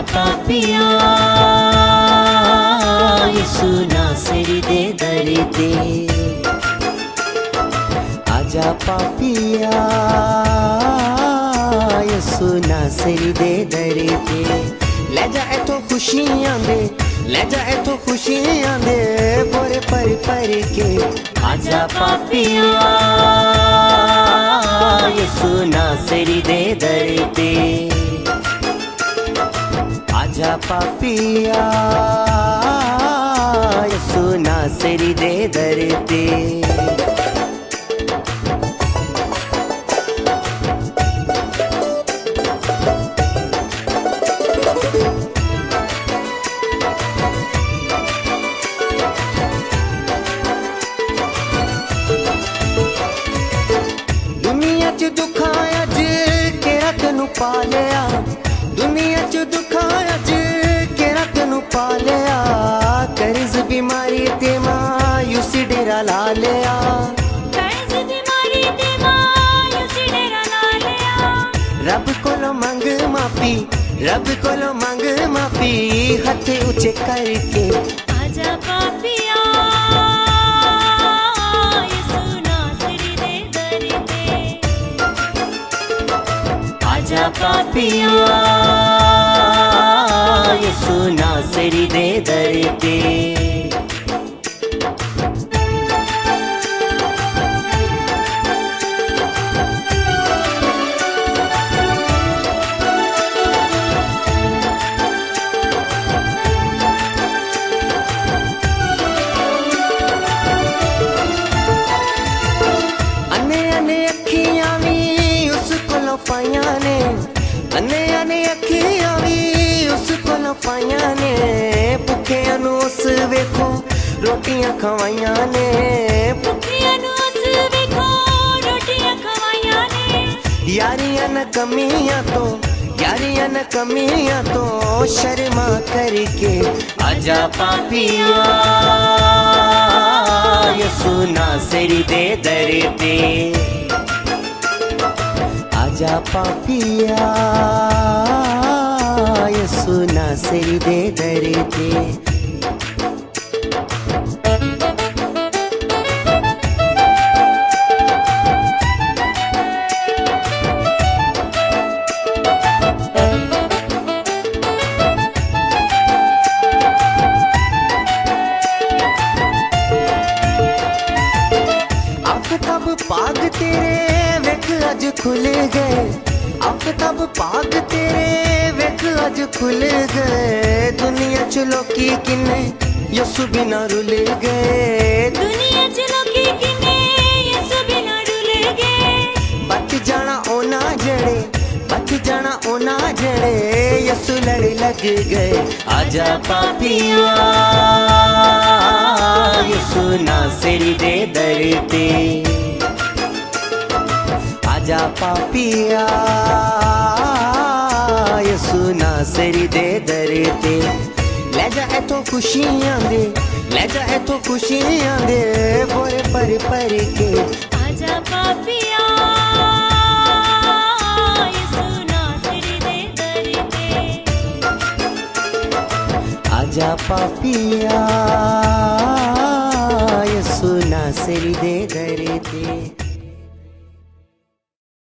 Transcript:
पापिया यीशु नासरी दे दर पे। आजा पापिया यीशु नासरी दे दर पे। ले जा इथों खुशियां दे, ले जा इथों खुशियां दे बोरे पर के। आजा पापिया यीशु नासरी दे दर पे। आजा पापिया यीशु नासरी दे दर पे। दुनिया च दुखाया जे केरा तेनू पा लिया, दुनिया च दुखाया जे केरा तेनू पा लिया। कर्ज बीमारी ते मायूसी डेरा ला लिया, कर्ज बीमारी ते मायूसी डेरा ला लिया। रब कोलो मंग माफी, रब कोलो मंग माफी हथ ऊंचे करके। आजा पापिया यीशु नासरी दे दर पे। आजा पापिया यीशु नासरी दे दर पे। अने अने अखियां भी उस कोलों पाइयां ने, अने अने अखियां भी उस कोलों पाइयां ने। भुखियां नू उस वेखो रोटियां खवाइयां ने, भुखियां नू उस वेखो रोटियां खवाइयां ने। यारियां न कमियां तो, यारियां न कमियां तो शर्मा करके। आजा पापिया यीशु नासरी दे दर पे। आजा पापिया यीशु नासरी दे दर पे। आफताब पाग तेरे वेख अज खुल गए, आफताब पाग तेरे वेख अज खुल गए। दुनिया च लोकी किन्ने यीशु बिना रुल गए, दुनिया च लोकी किन्ने यीशु बिना रुल गए। बच जाना ओना जड़े, बच जाना ओना जड़े यीशु लड़ लग गए। आजा पापिया यीशु नासरी दे दर पे। आजा पापिया यीशु नासरी दे दर पे। ले जा इथों खुशियां दे, ले जा इथों खुशियां दे बोरे पर के। आजा पापिया यीशु नासरी दे दर पे। आजा पापिया यीशु नासरी दे दर पे।